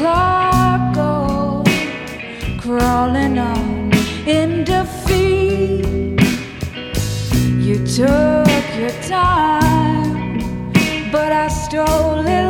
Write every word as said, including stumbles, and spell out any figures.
cargo, crawling on in defeat. You took your time, but I stole it